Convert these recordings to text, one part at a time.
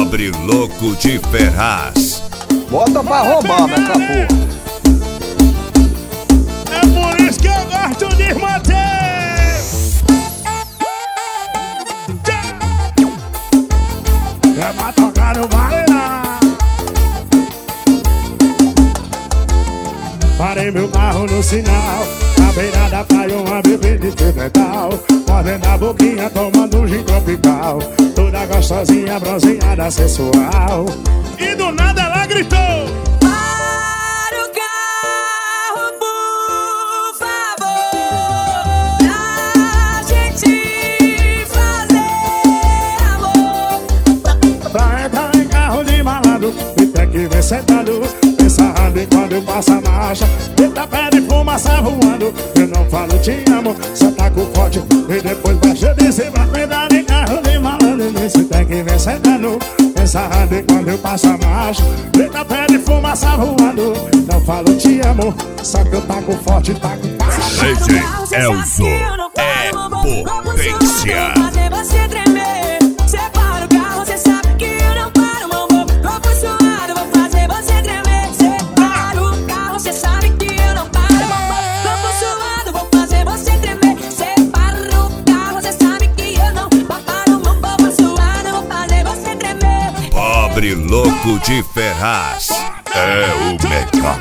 Pobre louco de Ferraz. Bota pra roubar, meu capô. É por isso que eu gosto de manter. É pra tocar no Baleirão. Parei meu carro no sinal, na beira da praia uma bebê de metal, mordendo a boquinha, tomando um gin tropical, toda gostosinha, bronzeada, sensual. E do nada ela gritou: para o carro, por favor, pra gente fazer amor. Pra entrar em carro de malandro, e tem que ver sentado, pensando em quando eu passo a marcha. Eita, pé de fumaça voando, eu não falo te amo, só taco forte e depois baixa de cima. Pra entrar em carro de malandro, e tem que ver sentado, pensando em quando eu passo a marcha. Eita, pé de fumaça voando, não falo te amo, só que eu taco forte, taco baixo. DJ Elzo é potência. Fazer você tremer. Separa o carro, cê sabe que eu não paro, meu amor. Corpo suado, vou fazer você tremer. Separa o carro, cê sabe que eu não paro, meu amor. Corpo suado, vou fazer você tremer. Separa o carro, cê sabe que eu não paro, meu amor. Corpo suado, vou fazer você tremer. Pobre louco de Ferraz. É o Meca.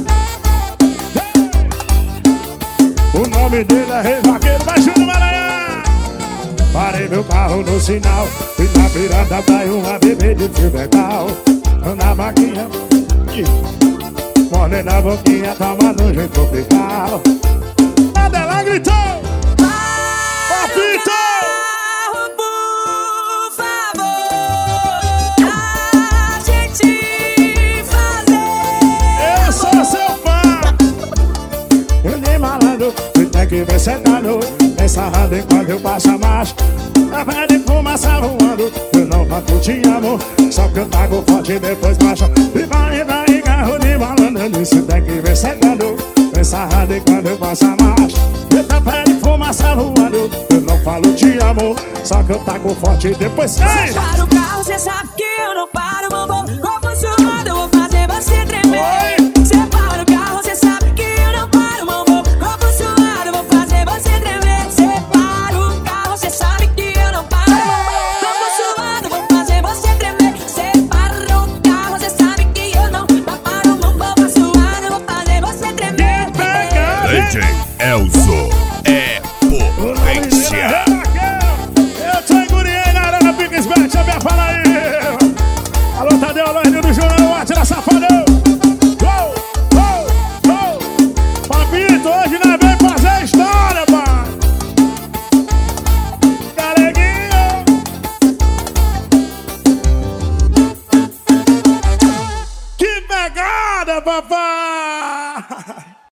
O nome dele é Rei Vaqueiro, vai Júnior Maranhão. Parei meu carro no sinal, e na beira da praia uma bebê de fio metal, na maquinha, mordendo a boquinha, tomando um jeito tropical. Nada ela gritou: Papito! Carro, por favor, pra gente fazer. Eu sou seu fã. Eu nem malandro, e tem que ver sentado, pensando em quando eu passo a marcha. A pé de fumaça voando, eu não bato te amo, só que eu taco forte e depois baixa. E vai entrar em carro de malandro, isso tem que ver sentado, pensando em quando eu passo a marcha. Eita, pé de fumaça voando, eu não falo te amo, só que eu taco forte e depois sai. Separa o carro, cê sabe que eu não paro, meu amor. Corpo suado, eu vou fazer você tremer. Separa o carro, cê sabe que eu não paro, meu amor. Corpo suado, eu vou fazer você tremer. Separa o carro, cê sabe que eu não paro, meu amor. Corpo suado, eu vou fazer você tremer. Separa o carro, cê sabe que eu não paro, meu amor. Corpo suado, eu vou fazer você tremer. DJ Elzo é potência. Eu tô enguriei na arena Big Bet, a minha fala aí. Alô, Tadeu, alô, Rio do Júnior, atira safadão. Papito, hoje nós vem fazer história, pai. Galeguinho. Que pegada, papai.